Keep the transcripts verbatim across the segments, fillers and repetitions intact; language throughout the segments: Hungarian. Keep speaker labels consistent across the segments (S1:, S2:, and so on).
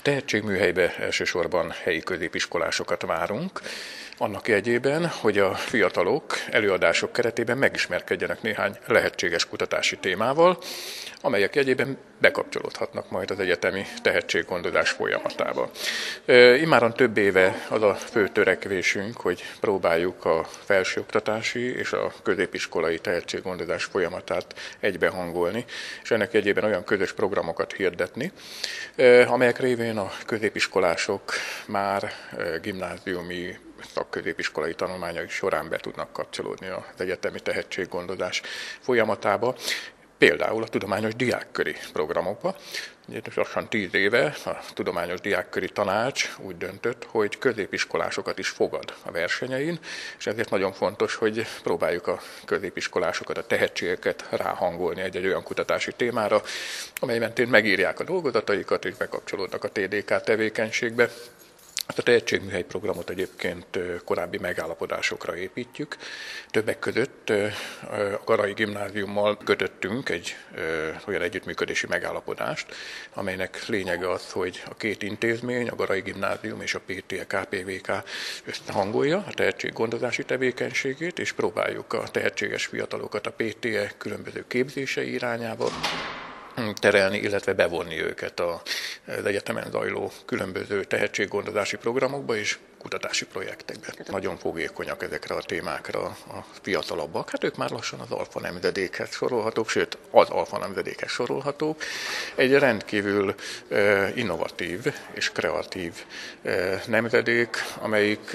S1: Tehetségműhelybe elsősorban helyi középiskolásokat várunk, annak jegyében, hogy a fiatalok előadások keretében megismerkedjenek néhány lehetséges kutatási témával, amelyek jegyében bekapcsolódhatnak majd az egyetemi tehetséggondozás folyamatába. Immáron több éve az a fő törekvésünk, hogy próbáljuk a felsőoktatási és a középiskolai tehetséggondozás folyamatát egybehangolni, és ennek jegyében olyan közös programokat hirdetni, amelyek révén a középiskolások már gimnáziumi szakközépiskolai tanulmányai során be tudnak kapcsolódni az egyetemi tehetséggondozás folyamatába, például a tudományos diákköri programokba. Lassan tíz éve a Tudományos Diákköri Tanács úgy döntött, hogy középiskolásokat is fogad a versenyein, és ezért nagyon fontos, hogy próbáljuk a középiskolásokat, a tehetségeket ráhangolni egy-egy olyan kutatási témára, amely mentén megírják a dolgozataikat és bekapcsolódnak a té dé ká tevékenységbe. A tehetségműhely programot egyébként korábbi megállapodásokra építjük. Többek között a Garai Gimnáziummal kötöttünk egy olyan együttműködési megállapodást, amelynek lényege az, hogy a két intézmény, a Garai Gimnázium és a pé té e ká pé vé ká összehangolja a tehetséggondozási tevékenységét, és próbáljuk a tehetséges fiatalokat a pé té e különböző képzései irányába terelni, illetve bevonni őket az egyetemen zajló különböző tehetséggondozási programokba és kutatási projektekbe. Nagyon fogékonyak ezekre a témákra a fiatalabbak. Hát ők már lassan az alfa nemzedékhez sorolhatók, sőt az alfa nemzedékhez sorolhatók. Egy rendkívül innovatív és kreatív nemzedék, amelyik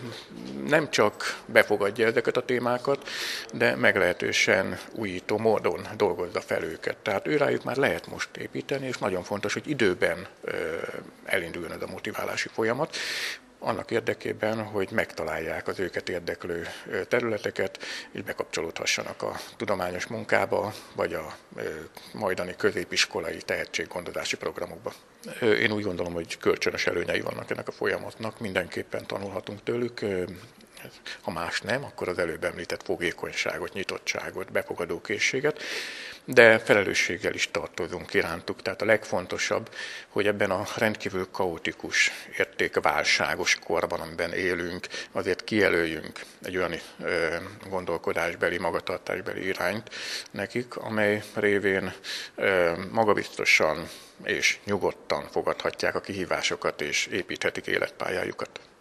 S1: nem csak befogadja ezeket a témákat, de meglehetősen újító módon dolgozza fel őket. Tehát őrájuk már lehet most építeni, és nagyon fontos, hogy időben elinduljon ez a motiválási folyamat, annak érdekében, hogy megtalálják az őket érdeklő területeket, és bekapcsolódhassanak a tudományos munkába, vagy a majdani középiskolai tehetséggondozási programokba. Én úgy gondolom, hogy kölcsönös előnyei vannak ennek a folyamatnak, mindenképpen tanulhatunk tőlük. Ha más nem, akkor az előbb említett fogékonyságot, nyitottságot, befogadókészséget, de felelősséggel is tartozunk irántuk. Tehát a legfontosabb, hogy ebben a rendkívül kaotikus, értékválságos korban, amiben élünk, azért kijelöljünk egy olyan ö, gondolkodásbeli, magatartásbeli irányt nekik, amely révén ö, magabiztosan és nyugodtan fogadhatják a kihívásokat és építhetik életpályájukat.